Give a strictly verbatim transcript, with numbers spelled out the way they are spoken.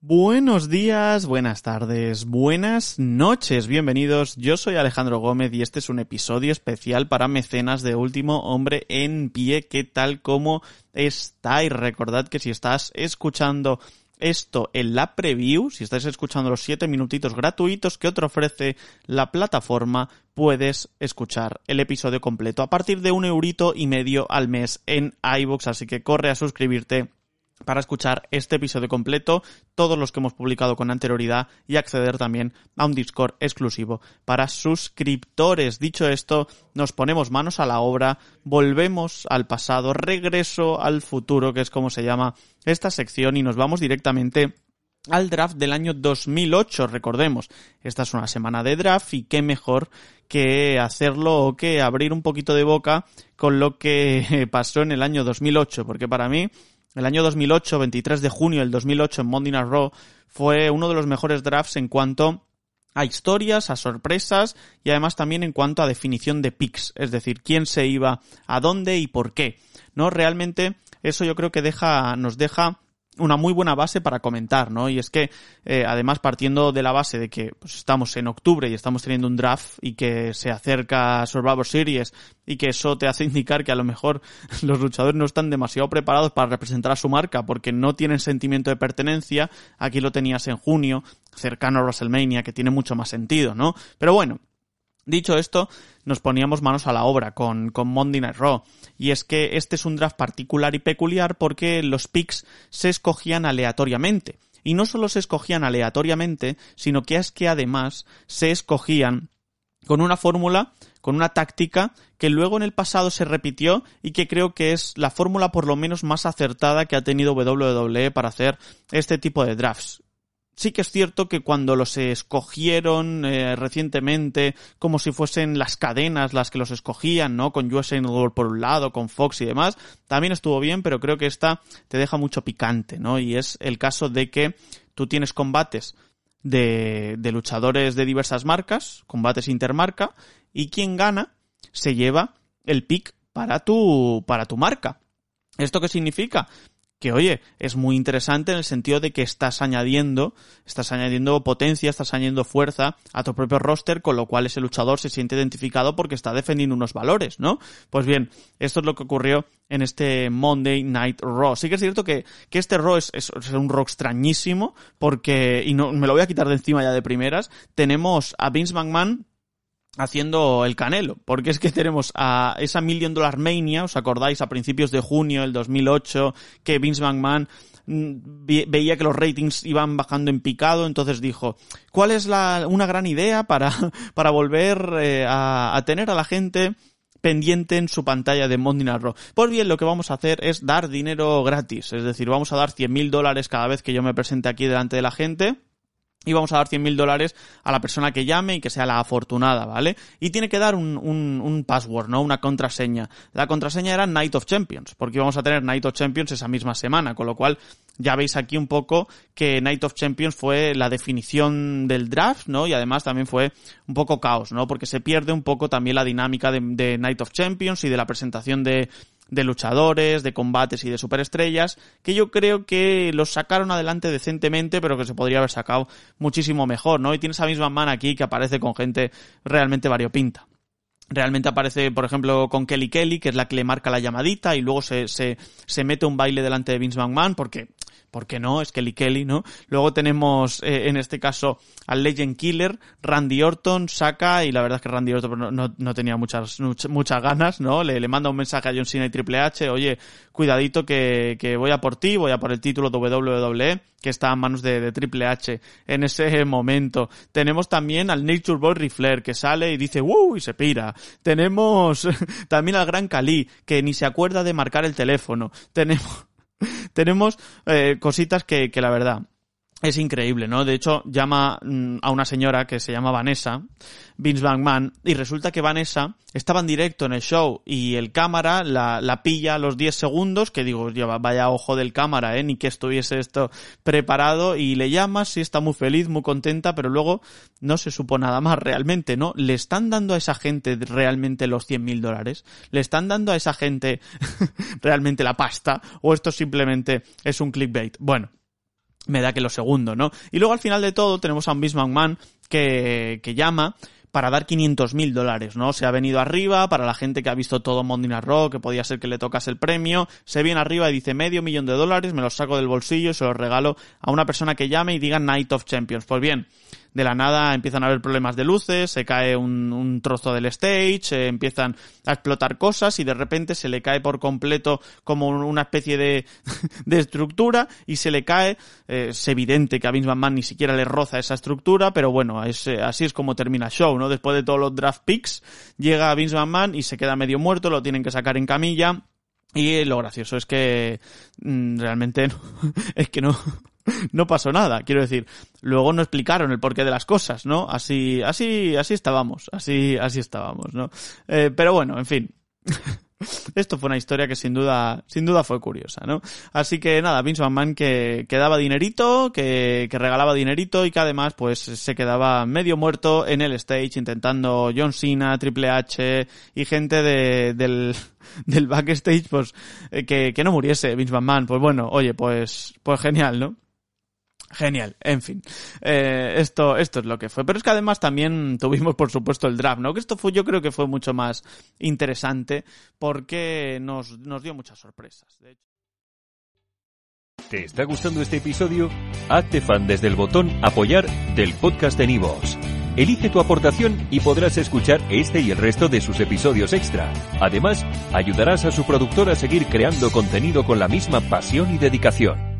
Buenos días, buenas tardes, buenas noches, bienvenidos. Yo soy Alejandro Gómez y este es un episodio especial para mecenas de Último Hombre en Pie. ¿Qué tal? ¿Cómo estáis? Recordad que si estás escuchando esto en la preview, si estáis escuchando los siete minutitos gratuitos que te ofrece la plataforma, puedes escuchar el episodio completo a partir de un eurito y medio al mes en iVoox, así que corre a suscribirte para escuchar este episodio completo, todos los que hemos publicado con anterioridad y acceder también a un Discord exclusivo para suscriptores. Dicho esto, nos ponemos manos a la obra, volvemos al pasado, regreso al futuro, que es como se llama esta sección, y nos vamos directamente al draft del año dos mil ocho. Recordemos, esta es una semana de draft y qué mejor que hacerlo o que abrir un poquito de boca con lo que pasó en el año dos mil ocho, porque para mí el año dos mil ocho, veintitrés de junio del dos mil ocho en Monday Night Raw, fue uno de los mejores drafts en cuanto a historias, a sorpresas y además también en cuanto a definición de picks, es decir, quién se iba a dónde y por qué, ¿no? Realmente eso yo creo que deja, nos deja una muy buena base para comentar, ¿no? Y es que, eh, además, partiendo de la base de que pues, estamos en octubre y estamos teniendo un draft y que se acerca Survivor Series y que eso te hace indicar que a lo mejor los luchadores no están demasiado preparados para representar a su marca porque no tienen sentimiento de pertenencia. Aquí lo tenías en junio, cercano a WrestleMania, que tiene mucho más sentido, ¿no? Pero bueno, dicho esto, nos poníamos manos a la obra con, con Monday Night Raw. Y es que este es un draft particular y peculiar porque los picks se escogían aleatoriamente. Y no solo se escogían aleatoriamente, sino que es que además se escogían con una fórmula, con una táctica que luego en el pasado se repitió y que creo que es la fórmula por lo menos más acertada que ha tenido doble u doble u E para hacer este tipo de drafts. Sí que es cierto que cuando los escogieron eh, recientemente, como si fuesen las cadenas las que los escogían, ¿no? Con U S A Network por un lado, con Fox y demás, también estuvo bien, pero creo que esta te deja mucho picante, ¿no? Y es el caso de que tú tienes combates de, de luchadores de diversas marcas, combates intermarca, y quien gana se lleva el pick para tu, para tu marca. ¿Esto qué significa? Que, oye, es muy interesante en el sentido de que estás añadiendo, estás añadiendo potencia, estás añadiendo fuerza a tu propio roster, con lo cual ese luchador se siente identificado porque está defendiendo unos valores, ¿no? Pues bien, esto es lo que ocurrió en este Monday Night Raw. Sí que es cierto que, que este Raw es, es, es un Raw extrañísimo, porque, y no me lo voy a quitar de encima ya de primeras, tenemos a Vince McMahon haciendo el Canelo, porque es que tenemos a esa Million Dollar Mania, ¿os acordáis? A principios de junio del dos mil ocho, que Vince McMahon ve- veía que los ratings iban bajando en picado, entonces dijo, ¿cuál es la una gran idea para, para volver eh, a, a tener a la gente pendiente en su pantalla de Monday Night Raw? Pues bien, lo que vamos a hacer es dar dinero gratis, es decir, vamos a dar cien mil dólares cada vez que yo me presente aquí delante de la gente. Y vamos a dar cien mil dólares a la persona que llame y que sea la afortunada, ¿vale? Y tiene que dar un, un, un password, ¿no? Una contraseña. La contraseña era Night of Champions, porque íbamos a tener Night of Champions esa misma semana, con lo cual ya veis aquí un poco que Night of Champions fue la definición del draft, ¿no? Y además también fue un poco caos, ¿no? Porque se pierde un poco también la dinámica de, de Night of Champions y de la presentación de de luchadores, de combates y de superestrellas, que yo creo que los sacaron adelante decentemente, pero que se podría haber sacado muchísimo mejor, ¿no? Y tienes a misma man aquí que aparece con gente realmente variopinta. Realmente aparece, por ejemplo, con Kelly Kelly, que es la que le marca la llamadita, y luego se, se, se mete un baile delante de Vince McMahon, porque, ¿por qué no? Es Kelly Kelly, ¿no? Luego tenemos, eh, en este caso, al Legend Killer, Randy Orton, saca, y la verdad es que Randy Orton no, no, no tenía muchas, muchas ganas, ¿no? Le, le manda un mensaje a John Cena y Triple H, oye, cuidadito que, que voy a por ti, voy a por el título de doble u doble u E, que está en manos de, de Triple H en ese momento. Tenemos también al Nature Boy Ric Flair, que sale y dice ¡wow! Y se pira. Tenemos también al Gran Khali, que ni se acuerda de marcar el teléfono. Tenemos, tenemos eh, cositas que, que la verdad es increíble, ¿no? De hecho, llama mmm, a una señora que se llama Vanessa, Vince McMahon, y resulta que Vanessa estaba en directo en el show y el cámara la, la pilla a los diez segundos, que digo, vaya ojo del cámara, ¿eh? Ni que estuviese esto preparado, y le llama, sí está muy feliz, muy contenta, pero luego no se supo nada más realmente, ¿no? ¿Le están dando a esa gente realmente los cien mil dólares? ¿Le están dando a esa gente realmente la pasta? ¿O esto simplemente es un clickbait? Bueno, me da que lo segundo, ¿no? Y luego al final de todo tenemos a un Vince McMahon que, que llama para dar quinientos mil dólares, ¿no? Se ha venido arriba, para la gente que ha visto todo Monday Night Raw, que podía ser que le tocase el premio, se viene arriba y dice medio millón de dólares, me los saco del bolsillo y se los regalo a una persona que llame y diga Night of Champions. Pues bien, de la nada empiezan a haber problemas de luces, se cae un, un trozo del stage, eh, empiezan a explotar cosas y de repente se le cae por completo como una especie de, de estructura y se le cae, eh, es evidente que a Vince McMahon ni siquiera le roza esa estructura, pero bueno, es, eh, así es como termina el show, ¿no? Después de todos los draft picks, llega Vince McMahon y se queda medio muerto, lo tienen que sacar en camilla y lo gracioso es que mmm, realmente no, es que no... no pasó nada, quiero decir, luego no explicaron el porqué de las cosas, ¿no? Así, así, así estábamos, así, así estábamos, ¿no? Eh, pero bueno, en fin. Esto fue una historia que sin duda, sin duda fue curiosa, ¿no? Así que nada, Vince McMahon que, que daba dinerito, que, que regalaba dinerito y que además pues se quedaba medio muerto en el stage intentando John Cena, Triple H y gente de, del, del backstage pues que, que no muriese Vince McMahon. Pues bueno, oye, pues, pues genial, ¿no? Genial, en fin, eh, esto esto es lo que fue, pero es que además también tuvimos por supuesto el draft, ¿no? Que esto fue, yo creo que fue mucho más interesante porque nos, nos dio muchas sorpresas, de hecho. ¿Te está gustando este episodio? Hazte fan desde el botón Apoyar del podcast de Nivos. Elige tu aportación y podrás escuchar este y el resto de sus episodios extra. Además, ayudarás a su productor a seguir creando contenido con la misma pasión y dedicación.